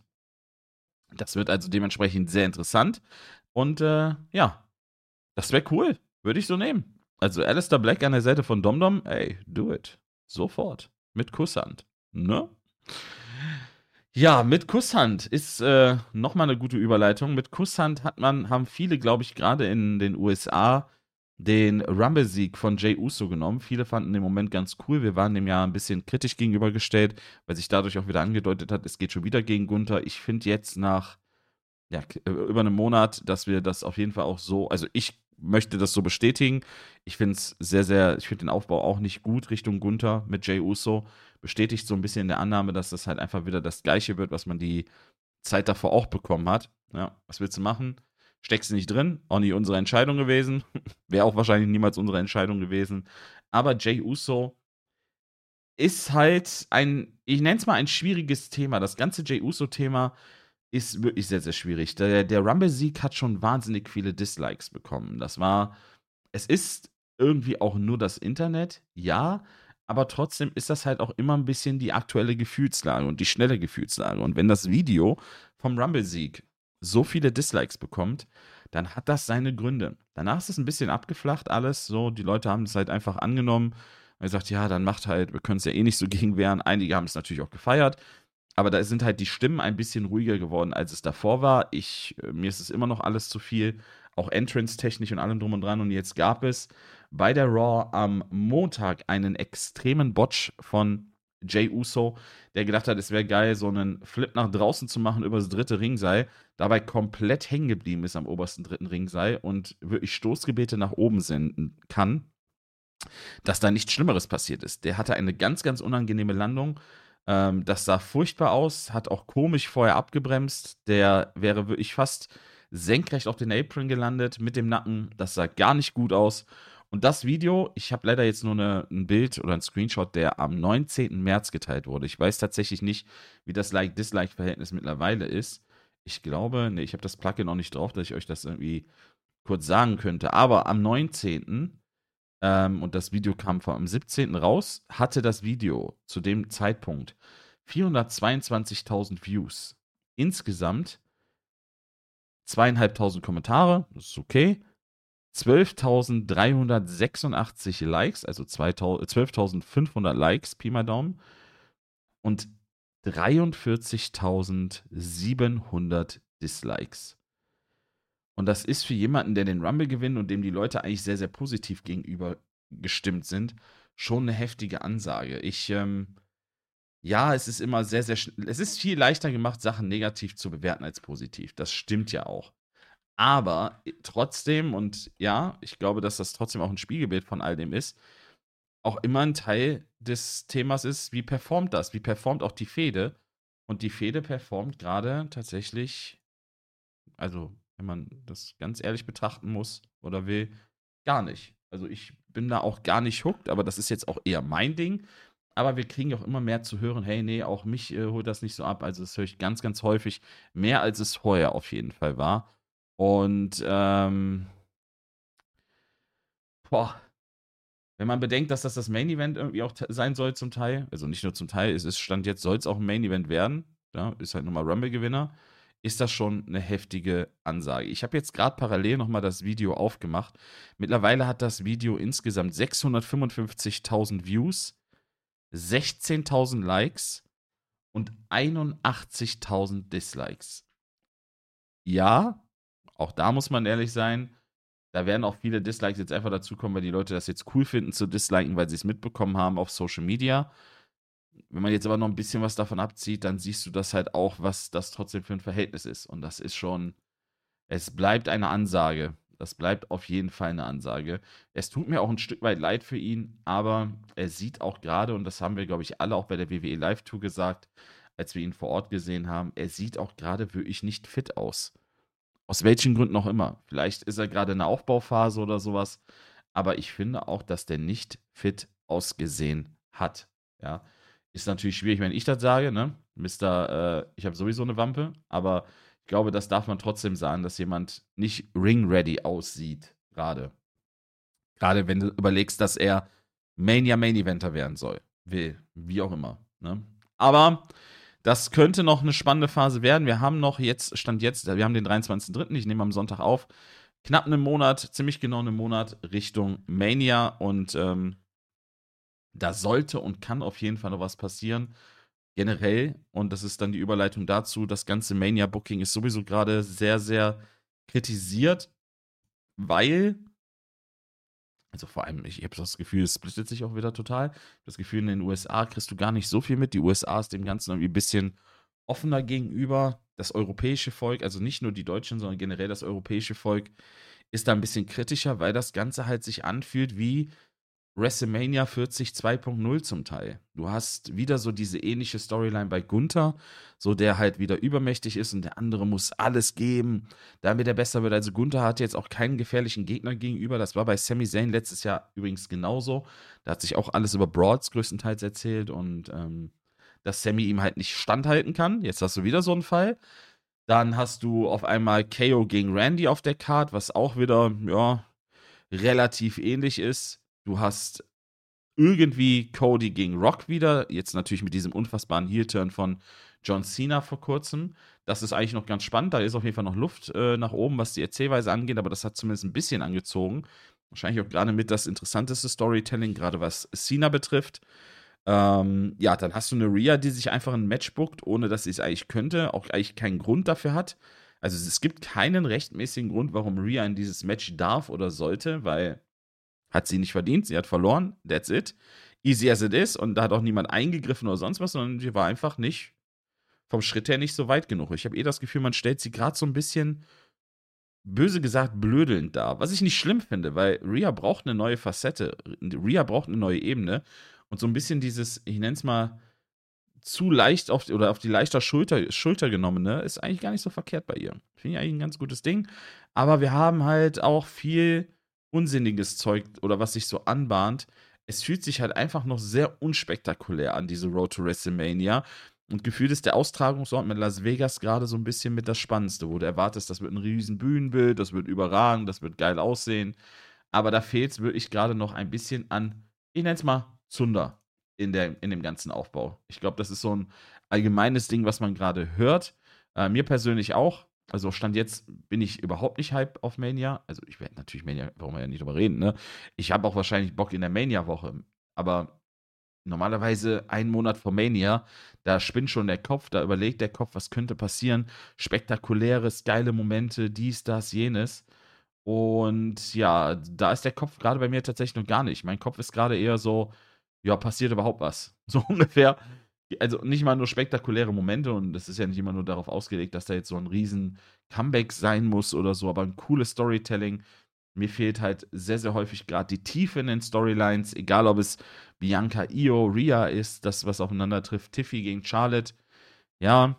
Das wird also dementsprechend sehr interessant. Und äh, ja, das wäre cool. Würde ich so nehmen. Also Aleister Black an der Seite von Dom-Dom, ey, do it. Sofort. Mit Kusshand. Ne? Ja, mit Kusshand ist äh, nochmal eine gute Überleitung. Mit Kusshand hat man, haben viele, glaube ich, gerade in den U S A den Rumble-Sieg von Jey Uso genommen. Viele fanden den Moment ganz cool. Wir waren dem ja ein bisschen kritisch gegenübergestellt, weil sich dadurch auch wieder angedeutet hat, es geht schon wieder gegen Gunther. Ich finde jetzt nach ja, k- äh, über einem Monat, dass wir das auf jeden Fall auch so, also ich möchte das so bestätigen. Ich finde es sehr, sehr, ich finde den Aufbau auch nicht gut Richtung Gunther mit Jey Uso. Bestätigt so ein bisschen in der Annahme, dass das halt einfach wieder das Gleiche wird, was man die Zeit davor auch bekommen hat. Ja, was willst du machen? Steckst du nicht drin, auch nicht unsere Entscheidung gewesen. Wäre auch wahrscheinlich niemals unsere Entscheidung gewesen. Aber Jey Uso ist halt ein, ich nenne es mal ein schwieriges Thema. Das ganze Jey Uso-Thema ist wirklich sehr, sehr schwierig. Der, der Rumble-Sieg hat schon wahnsinnig viele Dislikes bekommen. Das war, es ist irgendwie auch nur das Internet, ja, aber trotzdem ist das halt auch immer ein bisschen die aktuelle Gefühlslage und die schnelle Gefühlslage. Und wenn das Video vom Rumble-Sieg so viele Dislikes bekommt, dann hat das seine Gründe. Danach ist es ein bisschen abgeflacht alles, so, die Leute haben es halt einfach angenommen und gesagt, ja, dann macht halt, wir können es ja eh nicht so gegen wehren. Einige haben es natürlich auch gefeiert, aber da sind halt die Stimmen ein bisschen ruhiger geworden, als es davor war. Ich, äh, mir ist es immer noch alles zu viel, auch Entrance-technisch und allem drum und dran. Und jetzt gab es bei der Raw am Montag einen extremen Botch von Jey Uso, der gedacht hat, es wäre geil, so einen Flip nach draußen zu machen über das dritte Ringseil, dabei komplett hängen geblieben ist am obersten dritten Ringseil und wirklich Stoßgebete nach oben senden kann, dass da nichts Schlimmeres passiert ist. Der hatte eine ganz, ganz unangenehme Landung. Ähm, das sah furchtbar aus, hat auch komisch vorher abgebremst. Der wäre wirklich fast senkrecht auf den Apron gelandet mit dem Nacken. Das sah gar nicht gut aus. Und das Video, ich habe leider jetzt nur eine, ein Bild oder ein Screenshot, der am neunzehnten März geteilt wurde. Ich weiß tatsächlich nicht, wie das Like-Dislike-Verhältnis mittlerweile ist. Ich glaube, nee, ich habe das Plugin auch nicht drauf, dass ich euch das irgendwie kurz sagen könnte. Aber am neunzehnten ähm, und das Video kam am siebzehnten raus, hatte das Video zu dem Zeitpunkt vierhundertzweiundzwanzigtausend Views. Insgesamt zweieinhalbtausend Kommentare, das ist okay. zwölftausenddreihundertsechsundachtzig Likes, also zwölftausendfünfhundert Likes, Pi mal Daumen. Und dreiundvierzigtausendsiebenhundert Dislikes. Und das ist für jemanden, der den Rumble gewinnt und dem die Leute eigentlich sehr, sehr positiv gegenüber gestimmt sind, schon eine heftige Ansage. Ich, ähm, ja, es ist immer sehr, sehr, sch- es ist viel leichter gemacht, Sachen negativ zu bewerten als positiv. Das stimmt ja auch. Aber trotzdem, und ja, ich glaube, dass das trotzdem auch ein Spiegelbild von all dem ist, auch immer ein Teil des Themas ist, wie performt das? Wie performt auch die Fehde? Und die Fehde performt gerade tatsächlich, also wenn man das ganz ehrlich betrachten muss oder will, gar nicht. Also ich bin da auch gar nicht hooked, aber das ist jetzt auch eher mein Ding. Aber wir kriegen ja auch immer mehr zu hören, hey, nee, auch mich äh, holt das nicht so ab. Also das höre ich ganz, ganz häufig, mehr als es vorher auf jeden Fall war. Und ähm, boah, wenn man bedenkt, dass das das Main Event irgendwie auch te- sein soll zum Teil, also nicht nur zum Teil, es ist Stand jetzt, soll es auch ein Main Event werden, ja, ist halt nochmal Rumble-Gewinner, ist das schon eine heftige Ansage. Ich habe jetzt gerade parallel nochmal das Video aufgemacht. Mittlerweile hat das Video insgesamt sechshundertfünfundfünfzigtausend Views, sechzehntausend Likes und einundachtzigtausend Dislikes. Ja, auch da muss man ehrlich sein, da werden auch viele Dislikes jetzt einfach dazukommen, weil die Leute das jetzt cool finden zu disliken, weil sie es mitbekommen haben auf Social Media. Wenn man jetzt aber noch ein bisschen was davon abzieht, dann siehst du das halt auch, was das trotzdem für ein Verhältnis ist. Und das ist schon, es bleibt eine Ansage. Das bleibt auf jeden Fall eine Ansage. Es tut mir auch ein Stück weit leid für ihn, aber er sieht auch gerade, und das haben wir, glaube ich, alle auch bei der W W E Live Tour gesagt, als wir ihn vor Ort gesehen haben, er sieht auch gerade wirklich nicht fit aus. Aus welchen Gründen auch immer. Vielleicht ist er gerade in einer Aufbauphase oder sowas. Aber ich finde auch, dass der nicht fit ausgesehen hat. Ja. Ist natürlich schwierig, wenn ich das sage, ne? Mister, äh, ich habe sowieso eine Wampe, aber ich glaube, das darf man trotzdem sagen, dass jemand nicht ring-ready aussieht, gerade. Gerade wenn du überlegst, dass er Mania Main Eventer werden soll. Will. Wie auch immer. Ne? Aber das könnte noch eine spannende Phase werden. Wir haben noch jetzt, Stand jetzt, wir haben den dreiundzwanzigsten dritten Ich nehme am Sonntag auf. Knapp einen Monat, ziemlich genau einen Monat Richtung Mania. Und ähm, da sollte und kann auf jeden Fall noch was passieren. Generell, und das ist dann die Überleitung dazu, das ganze Mania-Booking ist sowieso gerade sehr, sehr kritisiert, weil, also vor allem, ich habe das Gefühl, es splittet sich auch wieder total. Das Gefühl, in den U S A kriegst du gar nicht so viel mit. Die U S A ist dem Ganzen irgendwie ein bisschen offener gegenüber. Das europäische Volk, also nicht nur die Deutschen, sondern generell das europäische Volk, ist da ein bisschen kritischer, weil das Ganze halt sich anfühlt wie WrestleMania vierzig zwei Punkt null zum Teil. Du hast wieder so diese ähnliche Storyline bei Gunther, so der halt wieder übermächtig ist und der andere muss alles geben, damit er besser wird. Also Gunther hatte jetzt auch keinen gefährlichen Gegner gegenüber. Das war bei Sami Zayn letztes Jahr übrigens genauso. Da hat sich auch alles über Brawls größtenteils erzählt und ähm, dass Sami ihm halt nicht standhalten kann. Jetzt hast du wieder so einen Fall. Dann hast du auf einmal K O gegen Randy auf der Card, was auch wieder, ja, relativ ähnlich ist. Du hast irgendwie Cody gegen Rock wieder, jetzt natürlich mit diesem unfassbaren Heel-Turn von John Cena vor kurzem. Das ist eigentlich noch ganz spannend, da ist auf jeden Fall noch Luft äh, nach oben, was die Erzählweise angeht, aber das hat zumindest ein bisschen angezogen. Wahrscheinlich auch gerade mit das interessanteste Storytelling, gerade was Cena betrifft. Ähm, ja, dann hast du eine Rhea, die sich einfach ein Match bookt, ohne dass sie es eigentlich könnte, auch eigentlich keinen Grund dafür hat. Also es gibt keinen rechtmäßigen Grund, warum Rhea in dieses Match darf oder sollte, weil hat sie nicht verdient, sie hat verloren, that's it. Easy as it is und da hat auch niemand eingegriffen oder sonst was, sondern sie war einfach nicht, vom Schritt her nicht so weit genug. Ich habe eh das Gefühl, man stellt sie gerade so ein bisschen, böse gesagt, blödelnd dar. Was ich nicht schlimm finde, weil Rhea braucht eine neue Facette. Rhea braucht eine neue Ebene. Und so ein bisschen dieses, ich nenne es mal, zu leicht auf oder auf die leichter Schulter, Schulter genommene, ist eigentlich gar nicht so verkehrt bei ihr. Finde ich eigentlich ein ganz gutes Ding. Aber wir haben halt auch viel unsinniges Zeug oder was sich so anbahnt. Es fühlt sich halt einfach noch sehr unspektakulär an, diese Road to WrestleMania. Und gefühlt ist der Austragungsort mit Las Vegas gerade so ein bisschen mit das Spannendste, wo du erwartest, das wird ein riesen Bühnenbild, das wird überragend, das wird geil aussehen. Aber da fehlt es wirklich gerade noch ein bisschen an, ich nenne es mal, Zunder in, der, in dem ganzen Aufbau. Ich glaube, das ist so ein allgemeines Ding, was man gerade hört. Äh, mir persönlich auch. Also Stand jetzt bin ich überhaupt nicht hype auf Mania. Also ich werde natürlich Mania, warum wir ja nicht drüber reden, ne? Ich habe auch wahrscheinlich Bock in der Mania-Woche. Aber normalerweise einen Monat vor Mania, da spinnt schon der Kopf, da überlegt der Kopf, was könnte passieren. Spektakuläres, geile Momente, dies, das, jenes. Und ja, da ist der Kopf gerade bei mir tatsächlich noch gar nicht. Mein Kopf ist gerade eher so, ja, passiert überhaupt was. So ungefähr. Also nicht mal nur spektakuläre Momente und es ist ja nicht immer nur darauf ausgelegt, dass da jetzt so ein riesen Comeback sein muss oder so, aber ein cooles Storytelling. Mir fehlt halt sehr, sehr häufig gerade die Tiefe in den Storylines, egal ob es Bianca, Io, Rhea ist, das, was aufeinander trifft, Tiffy gegen Charlotte. Ja,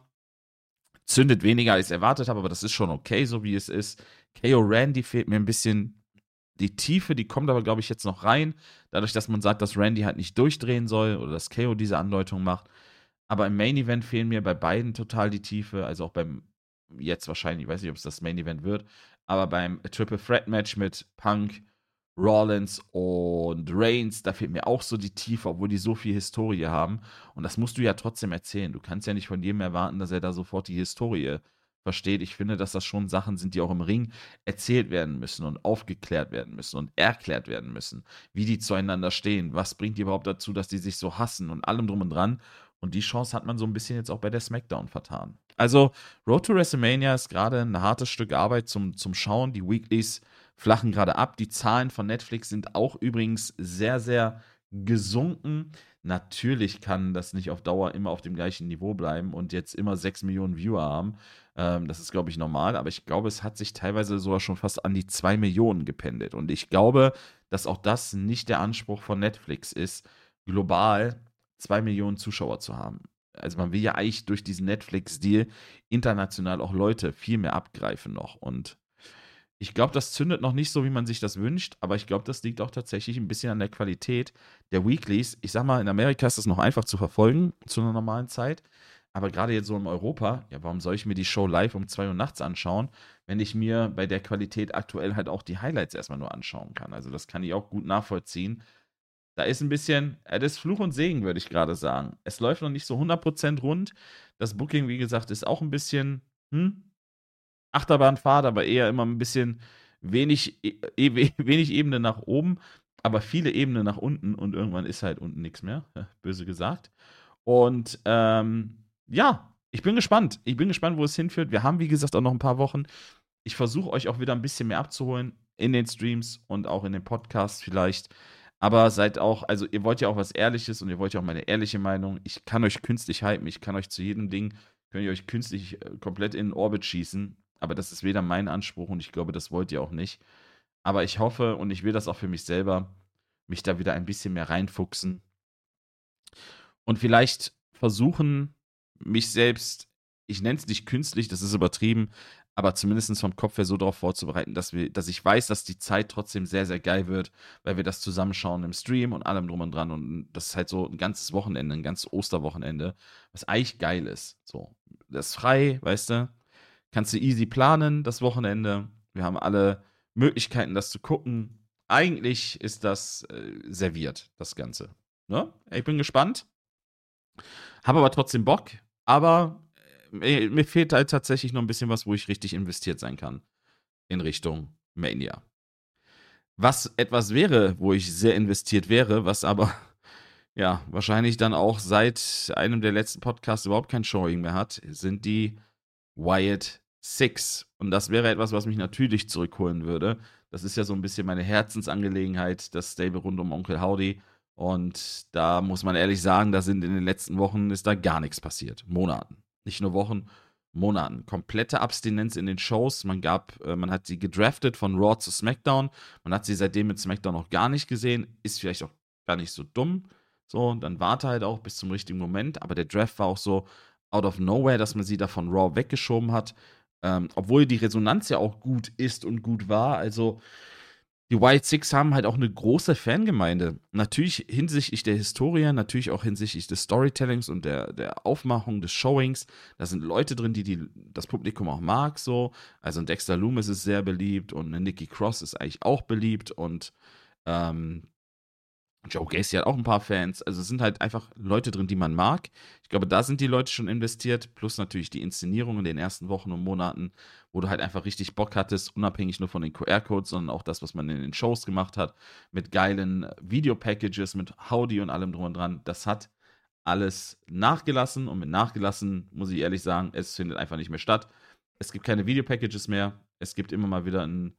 zündet weniger als ich erwartet habe, aber das ist schon okay, so wie es ist. K O Randy fehlt mir ein bisschen die Tiefe, die kommt aber, glaube ich, jetzt noch rein. Dadurch, dass man sagt, dass Randy halt nicht durchdrehen soll oder dass K O diese Andeutung macht. Aber im Main Event fehlen mir bei beiden total die Tiefe. Also auch beim, jetzt wahrscheinlich, ich weiß nicht, ob es das Main Event wird, aber beim Triple Threat Match mit Punk, Rollins und Reigns, da fehlt mir auch so die Tiefe, obwohl die so viel Historie haben. Und das musst du ja trotzdem erzählen. Du kannst ja nicht von jedem erwarten, dass er da sofort die Historie versteht. Ich finde, dass das schon Sachen sind, die auch im Ring erzählt werden müssen und aufgeklärt werden müssen und erklärt werden müssen, wie die zueinander stehen. Was bringt die überhaupt dazu, dass die sich so hassen und allem drum und dran. Und die Chance hat man so ein bisschen jetzt auch bei der SmackDown vertan. Also, Road to WrestleMania ist gerade ein hartes Stück Arbeit zum, zum Schauen. Die Weeklies flachen gerade ab. Die Zahlen von Netflix sind auch übrigens sehr, sehr gesunken. Natürlich kann das nicht auf Dauer immer auf dem gleichen Niveau bleiben und jetzt immer sechs Millionen Viewer haben. Ähm, das ist, glaube ich, normal, aber ich glaube, es hat sich teilweise sogar schon fast an die zwei Millionen gependelt. Und ich glaube, dass auch das nicht der Anspruch von Netflix ist, global zwei Millionen Zuschauer zu haben. Also man will ja eigentlich durch diesen Netflix-Deal international auch Leute viel mehr abgreifen noch. Und ich glaube, das zündet noch nicht so, wie man sich das wünscht, aber ich glaube, das liegt auch tatsächlich ein bisschen an der Qualität der Weeklies. Ich sag mal, in Amerika ist das noch einfach zu verfolgen zu einer normalen Zeit, aber gerade jetzt so in Europa, ja, warum soll ich mir die Show live um zwei Uhr nachts anschauen, wenn ich mir bei der Qualität aktuell halt auch die Highlights erstmal nur anschauen kann? Also das kann ich auch gut nachvollziehen. Da ist ein bisschen, äh, das ist Fluch und Segen, würde ich gerade sagen. Es läuft noch nicht so hundert Prozent rund. Das Booking, wie gesagt, ist auch ein bisschen, hm, Achterbahnfahrt, aber eher immer ein bisschen wenig, e e wenig Ebene nach oben, aber viele Ebenen nach unten und irgendwann ist halt unten nichts mehr, böse gesagt. Und ähm, ja, ich bin gespannt. Ich bin gespannt, wo es hinführt. Wir haben, wie gesagt, auch noch ein paar Wochen. Ich versuche euch auch wieder ein bisschen mehr abzuholen in den Streams und auch in den Podcasts vielleicht. Aber seid auch, also ihr wollt ja auch was Ehrliches und ihr wollt ja auch meine ehrliche Meinung. Ich kann euch künstlich hypen, ich kann euch zu jedem Ding, könnt ihr euch künstlich äh, komplett in den Orbit schießen. Aber das ist weder mein Anspruch und ich glaube, das wollt ihr auch nicht. Aber ich hoffe und ich will das auch für mich selber, mich da wieder ein bisschen mehr reinfuchsen und vielleicht versuchen, mich selbst, ich nenne es nicht künstlich, das ist übertrieben, aber zumindest vom Kopf her so darauf vorzubereiten, dass wir, dass ich weiß, dass die Zeit trotzdem sehr, sehr geil wird, weil wir das zusammenschauen im Stream und allem drum und dran. Und das ist halt so ein ganzes Wochenende, ein ganzes Osterwochenende, was eigentlich geil ist. So, das ist frei, weißt du? Kannst du easy planen, das Wochenende. Wir haben alle Möglichkeiten, das zu gucken. Eigentlich ist das äh, serviert, das Ganze. Ne? Ich bin gespannt. Habe aber trotzdem Bock. Aber äh, mir fehlt halt tatsächlich noch ein bisschen was, wo ich richtig investiert sein kann. In Richtung Mania. Was etwas wäre, wo ich sehr investiert wäre, was aber ja wahrscheinlich dann auch seit einem der letzten Podcasts überhaupt kein Showing mehr hat, sind die Wyatt Six. Und das wäre etwas, was mich natürlich zurückholen würde. Das ist ja so ein bisschen meine Herzensangelegenheit, das Stable rund um Onkel Howdy. Und da muss man ehrlich sagen, da sind in den letzten Wochen ist da gar nichts passiert. Monaten. Nicht nur Wochen, Monaten. Komplette Abstinenz in den Shows. Man gab, äh, man hat sie gedraftet von Raw zu SmackDown. Man hat sie seitdem mit SmackDown noch gar nicht gesehen. Ist vielleicht auch gar nicht so dumm. So, dann warte halt auch bis zum richtigen Moment. Aber der Draft war auch so out of nowhere, dass man sie da von Raw weggeschoben hat. Ähm, obwohl die Resonanz ja auch gut ist und gut war. Also die Wyatt Six haben halt auch eine große Fangemeinde. Natürlich hinsichtlich der Historie, natürlich auch hinsichtlich des Storytellings und der, der Aufmachung des Showings. Da sind Leute drin, die, die das Publikum auch mag, so. Also ein Dexter Lumis ist sehr beliebt und eine Nikki Cross ist eigentlich auch beliebt und ähm, Joe Gacy hat auch ein paar Fans. Also es sind halt einfach Leute drin, die man mag. Ich glaube, da sind die Leute schon investiert. Plus natürlich die Inszenierung in den ersten Wochen und Monaten, wo du halt einfach richtig Bock hattest, unabhängig nur von den Q R-Codes, sondern auch das, was man in den Shows gemacht hat, mit geilen Videopackages, mit Howdy und allem drum und dran. Das hat alles nachgelassen. Und mit nachgelassen muss ich ehrlich sagen, es findet einfach nicht mehr statt. Es gibt keine Videopackages mehr. Es gibt immer mal wieder einen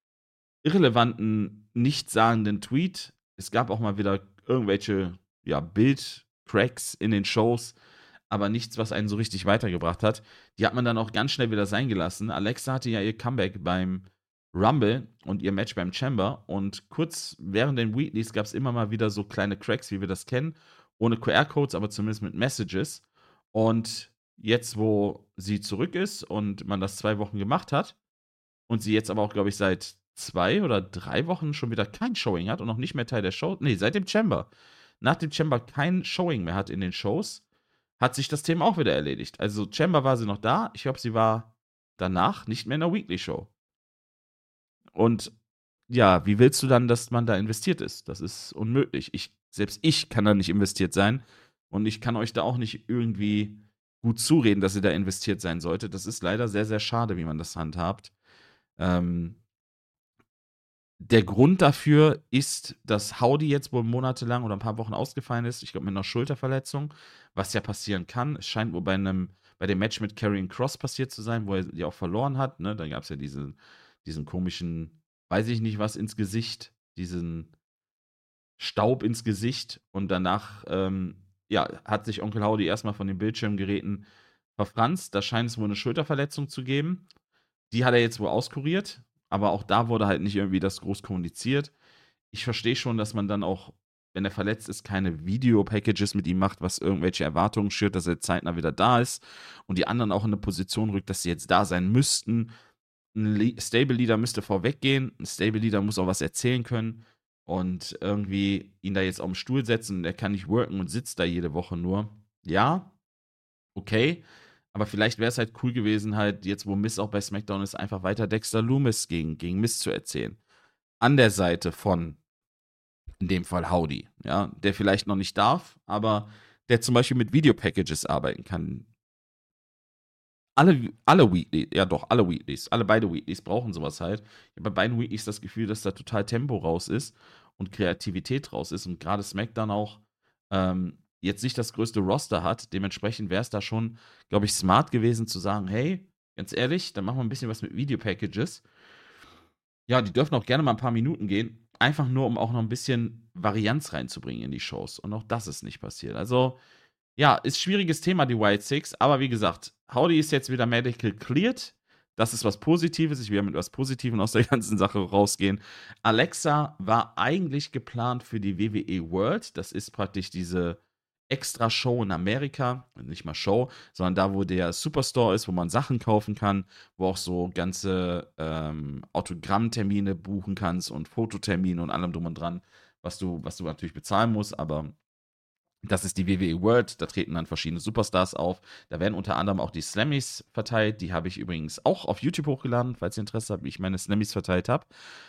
irrelevanten, nichtssagenden Tweet. Es gab auch mal wieder irgendwelche ja, Bild-Cracks in den Shows, aber nichts, was einen so richtig weitergebracht hat. Die hat man dann auch ganz schnell wieder sein gelassen. Alexa hatte ja ihr Comeback beim Rumble und ihr Match beim Chamber und kurz während den Weeklies gab es immer mal wieder so kleine Cracks, wie wir das kennen, ohne Q R-Codes, aber zumindest mit Messages. Und jetzt, wo sie zurück ist und man das zwei Wochen gemacht hat und sie jetzt aber auch, glaube ich, seit zwei oder drei Wochen schon wieder kein Showing hat und noch nicht mehr Teil der Show. Nee, seit dem Chamber. Nach dem Chamber kein Showing mehr hat in den Shows, hat sich das Thema auch wieder erledigt. Also Chamber war sie noch da. Ich glaube, sie war danach nicht mehr in der Weekly Show. Und ja, wie willst du dann, dass man da investiert ist? Das ist unmöglich. Ich, selbst ich kann da nicht investiert sein. Und ich kann euch da auch nicht irgendwie gut zureden, dass ihr da investiert sein solltet. Das ist leider sehr, sehr schade, wie man das handhabt. Ähm, Der Grund dafür ist, dass Howdy jetzt wohl monatelang oder ein paar Wochen ausgefallen ist. Ich glaube, mit einer Schulterverletzung, was ja passieren kann. Es scheint wohl bei einem, bei dem Match mit Karrion Kross passiert zu sein, wo er die auch verloren hat. Ne? Da gab es ja diesen, diesen komischen, weiß ich nicht was, ins Gesicht, diesen Staub ins Gesicht. Und danach, ähm, ja, hat sich Onkel Howdy erstmal von den Bildschirmgeräten verfranst. Da scheint es wohl eine Schulterverletzung zu geben. Die hat er jetzt wohl auskuriert. Aber auch da wurde halt nicht irgendwie das groß kommuniziert. Ich verstehe schon, dass man dann auch, wenn er verletzt ist, keine Video-Packages mit ihm macht, was irgendwelche Erwartungen schürt, dass er zeitnah wieder da ist. Und die anderen auch in eine Position rückt, dass sie jetzt da sein müssten. Ein Stable-Leader müsste vorweggehen. Ein Stable-Leader muss auch was erzählen können. Und irgendwie ihn da jetzt auf den Stuhl setzen, der kann nicht worken und sitzt da jede Woche nur. Ja, okay. Aber vielleicht wäre es halt cool gewesen, halt jetzt, wo Miz auch bei SmackDown ist, einfach weiter Dexter Lumis gegen, gegen Miz zu erzählen. An der Seite von, in dem Fall Howdy, ja, der vielleicht noch nicht darf, aber der zum Beispiel mit Videopackages arbeiten kann. Alle, alle Weeklies, ja doch, alle Weeklies, alle beide Weeklies brauchen sowas halt. Ich habe bei beiden Weeklies das Gefühl, dass da total Tempo raus ist und Kreativität raus ist und gerade SmackDown auch ähm, jetzt nicht das größte Roster hat. Dementsprechend wäre es da schon, glaube ich, smart gewesen zu sagen, hey, ganz ehrlich, dann machen wir ein bisschen was mit Videopackages. Ja, die dürfen auch gerne mal ein paar Minuten gehen, einfach nur, um auch noch ein bisschen Varianz reinzubringen in die Shows. Und auch das ist nicht passiert. Also, ja, ist schwieriges Thema, die Wyatt Six, aber wie gesagt, Howdy ist jetzt wieder medical cleared. Das ist was Positives. Ich will ja mit was Positivem aus der ganzen Sache rausgehen. Alexa war eigentlich geplant für die W W E World. Das ist praktisch diese Extra-Show in Amerika. Nicht mal Show, sondern da, wo der Superstore ist, wo man Sachen kaufen kann, wo auch so ganze ähm, Autogrammtermine buchen kannst und Fototermine und allem drum und dran, was du, was du natürlich bezahlen musst, aber das ist die W W E World, da treten dann verschiedene Superstars auf. Da werden unter anderem auch die Slammies verteilt. Die habe ich übrigens auch auf YouTube hochgeladen, falls ihr Interesse habt, wie ich meine Slammies verteilt habe.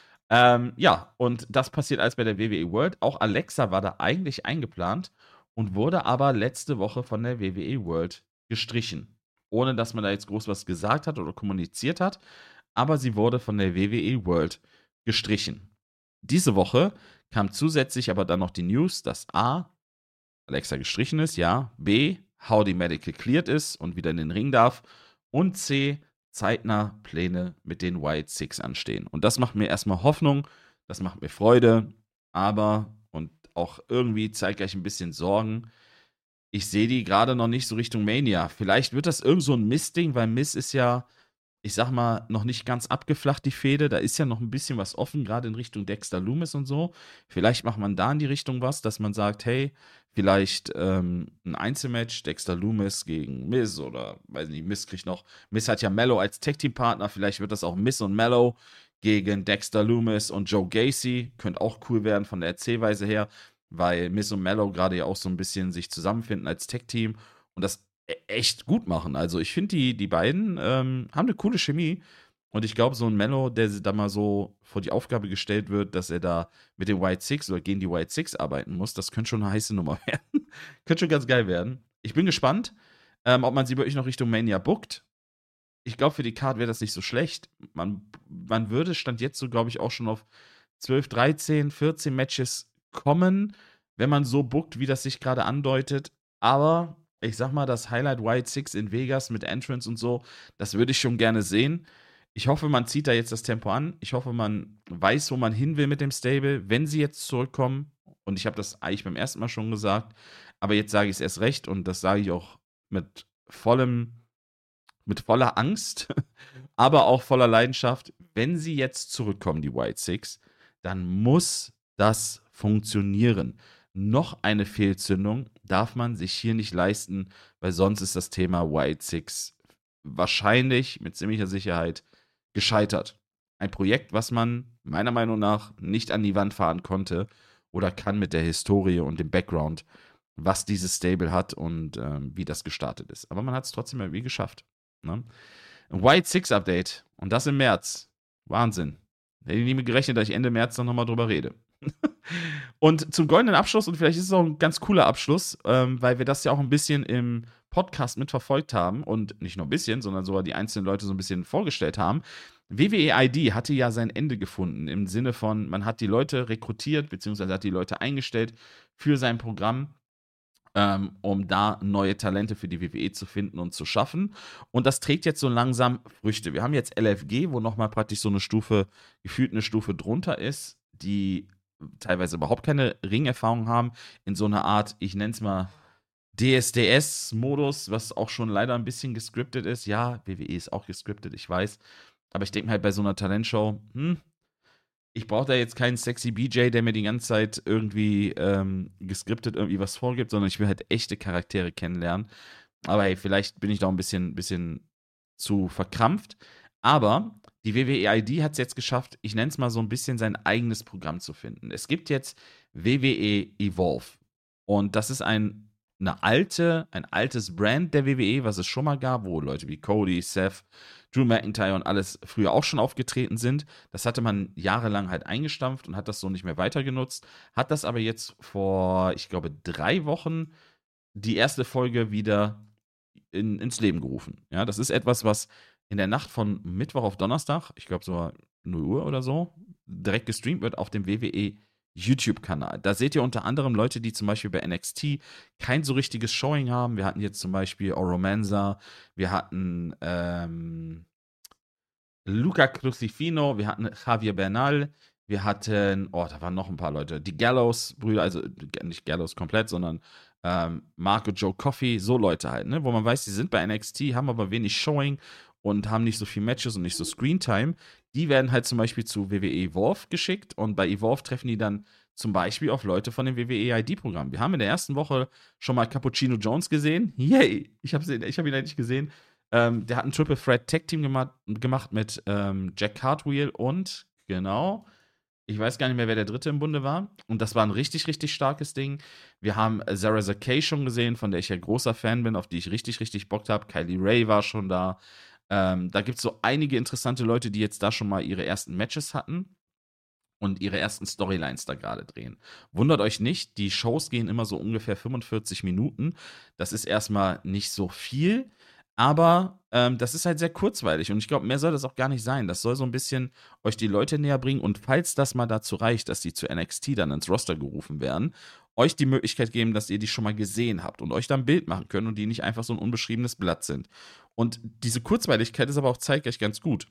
Ähm, ja, und das passiert alles bei der W W E World. Auch Alexa war da eigentlich eingeplant und wurde aber letzte Woche von der W W E World gestrichen. Ohne dass man da jetzt groß was gesagt hat oder kommuniziert hat. Aber sie wurde von der W W E World gestrichen. Diese Woche kam zusätzlich aber dann noch die News, dass A, Alexa gestrichen ist, ja. B, Howdy Medical cleared ist und wieder in den Ring darf. Und C, zeitnah Pläne mit den White Six anstehen. Und das macht mir erstmal Hoffnung, das macht mir Freude, aber und auch irgendwie zeitgleich ein bisschen Sorgen. Ich sehe die gerade noch nicht so Richtung Mania. Vielleicht wird das irgend so ein Mistding, weil Miss ist ja, ich sag mal, noch nicht ganz abgeflacht, die Fehde. Da ist ja noch ein bisschen was offen, gerade in Richtung Dexter Lumis und so. Vielleicht macht man da in die Richtung was, dass man sagt, hey, vielleicht ähm, ein Einzelmatch, Dexter Lumis gegen Miz oder, weiß nicht, Miz kriegt noch, Miz hat ja Mello als Tag-Team-Partner, vielleicht wird das auch Miz und Mello gegen Dexter Lumis und Joe Gacy. Könnte auch cool werden von der Erzählweise her, weil Miz und Mello gerade ja auch so ein bisschen sich zusammenfinden als Tag-Team und das e- echt gut machen. Also ich finde, die, die beiden ähm, haben eine coole Chemie. Und ich glaube, so ein Mello, der da mal so vor die Aufgabe gestellt wird, dass er da mit den White Six oder gegen die White Six arbeiten muss, das könnte schon eine heiße Nummer werden. Könnte schon ganz geil werden. Ich bin gespannt, ähm, ob man sie wirklich noch Richtung Mania bookt. Ich glaube, für die Card wäre das nicht so schlecht. Man, man würde, stand jetzt so, glaube ich, auch schon auf zwölf, dreizehn, vierzehn Matches kommen, wenn man so bookt, wie das sich gerade andeutet. Aber ich sag mal, das Highlight White Six in Vegas mit Entrance und so, das würde ich schon gerne sehen. Ich hoffe, man zieht da jetzt das Tempo an. Ich hoffe, man weiß, wo man hin will mit dem Stable. Wenn sie jetzt zurückkommen, und ich habe das eigentlich beim ersten Mal schon gesagt, aber jetzt sage ich es erst recht und das sage ich auch mit vollem, mit voller Angst, aber auch voller Leidenschaft. Wenn sie jetzt zurückkommen, die White Six, dann muss das funktionieren. Noch eine Fehlzündung darf man sich hier nicht leisten, weil sonst ist das Thema White Six wahrscheinlich mit ziemlicher Sicherheit gescheitert. Ein Projekt, was man meiner Meinung nach nicht an die Wand fahren konnte oder kann mit der Historie und dem Background, was dieses Stable hat und ähm, wie das gestartet ist. Aber man hat es trotzdem irgendwie geschafft. Ne? Ein White Six Update und das im März. Wahnsinn. Hätte ich nie mit gerechnet, dass ich Ende März dann nochmal drüber rede. Und zum goldenen Abschluss, und vielleicht ist es auch ein ganz cooler Abschluss, ähm, weil wir das ja auch ein bisschen im Podcast mitverfolgt haben und nicht nur ein bisschen, sondern sogar die einzelnen Leute so ein bisschen vorgestellt haben. W W E I D hatte ja sein Ende gefunden im Sinne von, man hat die Leute rekrutiert, beziehungsweise hat die Leute eingestellt für sein Programm, ähm, um da neue Talente für die W W E zu finden und zu schaffen. Und das trägt jetzt so langsam Früchte. Wir haben jetzt L F G, wo nochmal praktisch so eine Stufe, gefühlt eine Stufe drunter ist, die teilweise überhaupt keine Ringerfahrung haben, in so einer Art, ich nenne es mal D S D S-Modus, was auch schon leider ein bisschen gescriptet ist. Ja, W W E ist auch gescriptet, ich weiß. Aber ich denke halt bei so einer Talentshow, hm, ich brauche da jetzt keinen sexy B J, der mir die ganze Zeit irgendwie ähm, gescriptet irgendwie was vorgibt, sondern ich will halt echte Charaktere kennenlernen. Aber hey, vielleicht bin ich da ein bisschen, bisschen zu verkrampft. Aber die W W E I D hat es jetzt geschafft, ich nenne es mal so ein bisschen sein eigenes Programm zu finden. Es gibt jetzt W W E Evolve. Und das ist ein, eine alte, ein altes Brand der W W E, was es schon mal gab, wo Leute wie Cody, Seth, Drew McIntyre und alles früher auch schon aufgetreten sind. Das hatte man jahrelang halt eingestampft und hat das so nicht mehr weiter genutzt. Hat das aber jetzt vor, ich glaube, drei Wochen die erste Folge wieder in, ins Leben gerufen. Ja, das ist etwas, was in der Nacht von Mittwoch auf Donnerstag, ich glaube so null Uhr oder so, direkt gestreamt wird auf dem W W E YouTube-Kanal. Da seht ihr unter anderem Leute, die zum Beispiel bei N X T kein so richtiges Showing haben. Wir hatten jetzt zum Beispiel Oromanza, wir hatten ähm, Luca Crucifino, wir hatten Javier Bernal, wir hatten, oh, da waren noch ein paar Leute, die Gallows-Brüder, also nicht Gallows komplett, sondern ähm, Marco Joe Coffey, so Leute halt, ne, wo man weiß, die sind bei N X T, haben aber wenig Showing und haben nicht so viel Matches und nicht so Screentime, die werden halt zum Beispiel zu W W E Evolve geschickt und bei Evolve treffen die dann zum Beispiel auf Leute von dem W W E I D-Programm. Wir haben in der ersten Woche schon mal Cappuccino Jones gesehen. Yay! Ich habe ich hab ihn eigentlich gesehen. Ähm, der hat ein Triple Threat Tag Team gemacht, gemacht mit ähm, Jack Cartwheel und, genau, ich weiß gar nicht mehr, wer der dritte im Bunde war. Und das war ein richtig, richtig starkes Ding. Wir haben Sarah Zakay schon gesehen, von der ich ja großer Fan bin, auf die ich richtig, richtig Bock habe. Kylie Ray war schon da. Ähm, da gibt es so einige interessante Leute, die jetzt da schon mal ihre ersten Matches hatten und ihre ersten Storylines da gerade drehen. Wundert euch nicht, die Shows gehen immer so ungefähr fünfundvierzig Minuten. Das ist erstmal nicht so viel, aber ähm, das ist halt sehr kurzweilig und ich glaube, mehr soll das auch gar nicht sein. Das soll so ein bisschen euch die Leute näher bringen und falls das mal dazu reicht, dass die zu N X T dann ins Roster gerufen werden, euch die Möglichkeit geben, dass ihr die schon mal gesehen habt und euch dann ein Bild machen könnt und die nicht einfach so ein unbeschriebenes Blatt sind. Und diese Kurzweiligkeit ist aber auch zeitgleich ganz gut.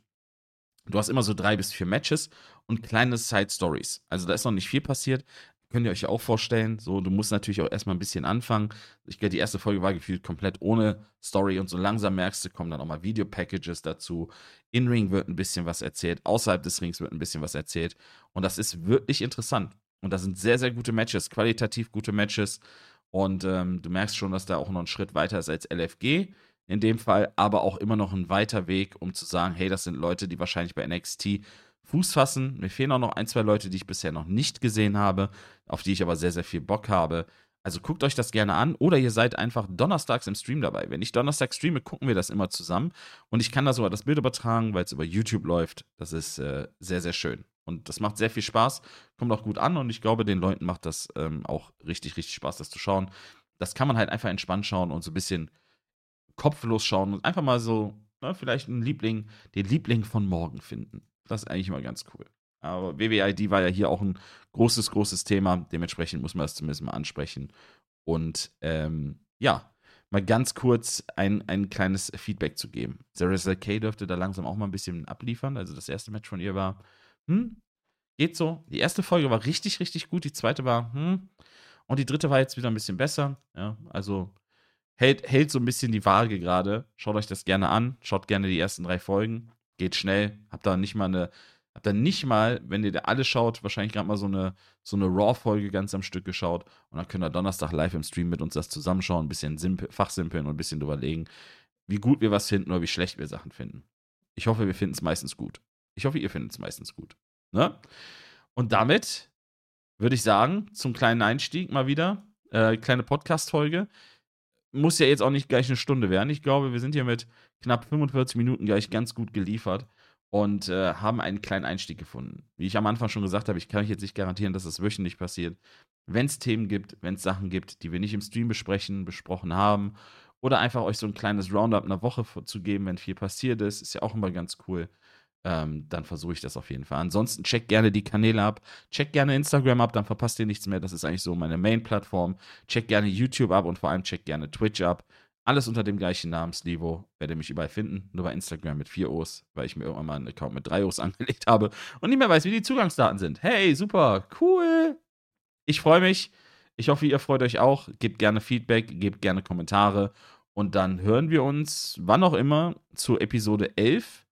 Du hast immer so drei bis vier Matches und kleine Side-Stories. Also da ist noch nicht viel passiert. Könnt ihr euch ja auch vorstellen. So, du musst natürlich auch erstmal ein bisschen anfangen. Ich glaube, die erste Folge war gefühlt komplett ohne Story und so langsam merkst du, kommen dann auch mal Video-Packages dazu. In-Ring wird ein bisschen was erzählt, außerhalb des Rings wird ein bisschen was erzählt. Und das ist wirklich interessant. Und da sind sehr, sehr gute Matches, qualitativ gute Matches. Und ähm, du merkst schon, dass da auch noch ein Schritt weiter ist als L F G in dem Fall, aber auch immer noch ein weiter Weg, um zu sagen, hey, das sind Leute, die wahrscheinlich bei N X T Fuß fassen. Mir fehlen auch noch ein, zwei Leute, die ich bisher noch nicht gesehen habe, auf die ich aber sehr, sehr viel Bock habe. Also guckt euch das gerne an oder ihr seid einfach donnerstags im Stream dabei. Wenn ich Donnerstag streame, gucken wir das immer zusammen und ich kann da sogar das Bild übertragen, weil es über YouTube läuft. Das ist äh, sehr, sehr schön. Und das macht sehr viel Spaß, kommt auch gut an und ich glaube, den Leuten macht das ähm, auch richtig, richtig Spaß, das zu schauen. Das kann man halt einfach entspannt schauen und so ein bisschen kopflos schauen und einfach mal so, ne, vielleicht einen Liebling, den Liebling von morgen finden. Das ist eigentlich immer ganz cool. Aber W W I D war ja hier auch ein großes, großes Thema. Dementsprechend muss man das zumindest mal ansprechen. Und ähm, ja, mal ganz kurz ein, ein kleines Feedback zu geben. Sarah Zakay dürfte da langsam auch mal ein bisschen abliefern. Also das erste Match von ihr war, hm, geht so. Die erste Folge war richtig, richtig gut. Die zweite war, hm. Und die dritte war jetzt wieder ein bisschen besser. Ja, also hält, hält so ein bisschen die Waage gerade. Schaut euch das gerne an. Schaut gerne die ersten drei Folgen. Geht schnell. Habt da nicht mal eine, habt da nicht mal, wenn ihr da alle schaut, wahrscheinlich gerade mal so eine, so eine Raw-Folge ganz am Stück geschaut. Und dann könnt ihr Donnerstag live im Stream mit uns das zusammenschauen, ein bisschen simpel, fachsimpeln und ein bisschen drüber legen, wie gut wir was finden oder wie schlecht wir Sachen finden. Ich hoffe, wir finden es meistens gut. Ich hoffe, ihr findet es meistens gut. Ne? Und damit würde ich sagen, zum kleinen Einstieg mal wieder, äh, kleine Podcast-Folge. Muss ja jetzt auch nicht gleich eine Stunde werden. Ich glaube, wir sind hier mit knapp fünfundvierzig Minuten gleich ganz gut geliefert und äh, haben einen kleinen Einstieg gefunden. Wie ich am Anfang schon gesagt habe, ich kann euch jetzt nicht garantieren, dass das wöchentlich passiert. Wenn es Themen gibt, wenn es Sachen gibt, die wir nicht im Stream besprechen, besprochen haben oder einfach euch so ein kleines Roundup einer Woche zu geben, wenn viel passiert ist, ist ja auch immer ganz cool. Ähm, dann versuche ich das auf jeden Fall. Ansonsten checkt gerne die Kanäle ab, checkt gerne Instagram ab, dann verpasst ihr nichts mehr. Das ist eigentlich so meine Main-Plattform. Checkt gerne YouTube ab und vor allem checkt gerne Twitch ab. Alles unter dem gleichen Namen, Slivo. Werdet ihr mich überall finden. Nur bei Instagram mit vier O's, weil ich mir irgendwann mal einen Account mit drei O's angelegt habe und nicht mehr weiß, wie die Zugangsdaten sind. Hey, super, cool. Ich freue mich. Ich hoffe, ihr freut euch auch. Gebt gerne Feedback, gebt gerne Kommentare. Und dann hören wir uns, wann auch immer, zu Episode elf.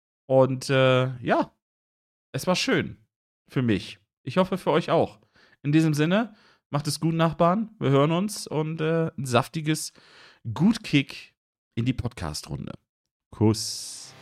Und äh, ja, es war schön für mich. Ich hoffe für euch auch. In diesem Sinne, macht es gut, Nachbarn. Wir hören uns und äh, ein saftiges Gutkick in die Podcast-Runde. Kuss.